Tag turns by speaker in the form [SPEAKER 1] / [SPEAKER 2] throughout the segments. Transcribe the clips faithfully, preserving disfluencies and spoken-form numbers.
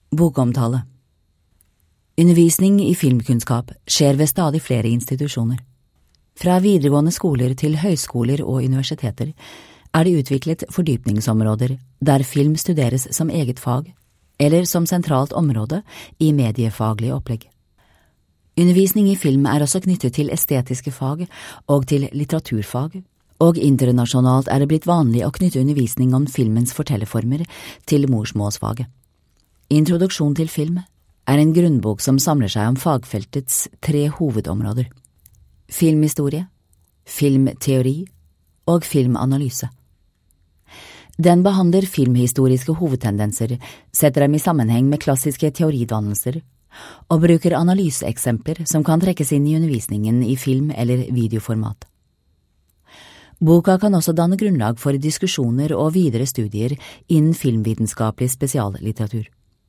[SPEAKER 1] Bokomtale. Undervisning i filmkunnskap skjer ved stadig flere institusjoner. Fra videregående skoler til høyskoler og universiteter er det utviklet fordypningsområder der film studeres som eget fag, eller som sentralt område i mediefaglige opplegg. Undervisning i film er også knyttet til estetiske fag og til litteraturfag, og internasjonalt er det blitt vanlig å knytte undervisning om filmens fortellerformer til morsmålsfaget. Introduksjon til film er en grunnbok som samler seg om fagfeltets tre hovedområder: filmhistorie, filmteori og filmanalyse. Den behandler filmhistoriske hovedtendenser, setter dem i sammenheng med klassiske teoridannelser, og bruker analyseeksempler som kan trekkes inn i undervisningen i film- eller videoformat. Boka kan også danne grunnlag for diskusjoner og videre studier innen filmvitenskapelig spesiallitteratur.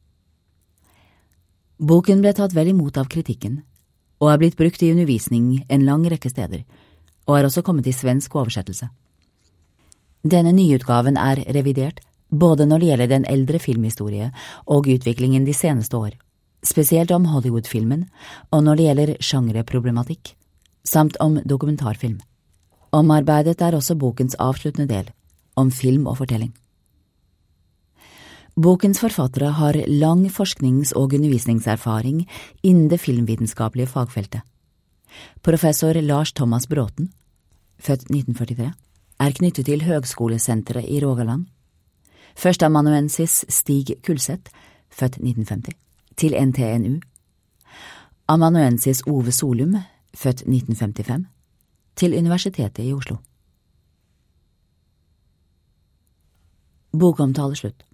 [SPEAKER 1] Boken ble tatt vel imot av kritikken, og er blitt brukt i undervisning en lang rekke steder, og er også kommet i svensk oversettelse. Denne nyutgaven er revidert, både når det gjelder den eldre filmhistorie og utviklingen de seneste år, spesielt om Hollywood-filmen, og når det gjelder genreproblematikk, samt om dokumentarfilm. Omarbeidet er også bokens avsluttende del, om film og fortelling. Bokens forfattere har lang forsknings- og undervisningserfaring innen det filmvitenskapelige fagfeltet. Professor Lars Thomas Bråten, født nitten førtitre, er knyttet til Høgskolesenteret i Rogaland. Førsteamanuensis Stig Kulseth, født nitten femti, til N T N U. Amanuensis Ove Solum, født nitten femtifem, til Universitetet i Oslo. Bokomtale slutt.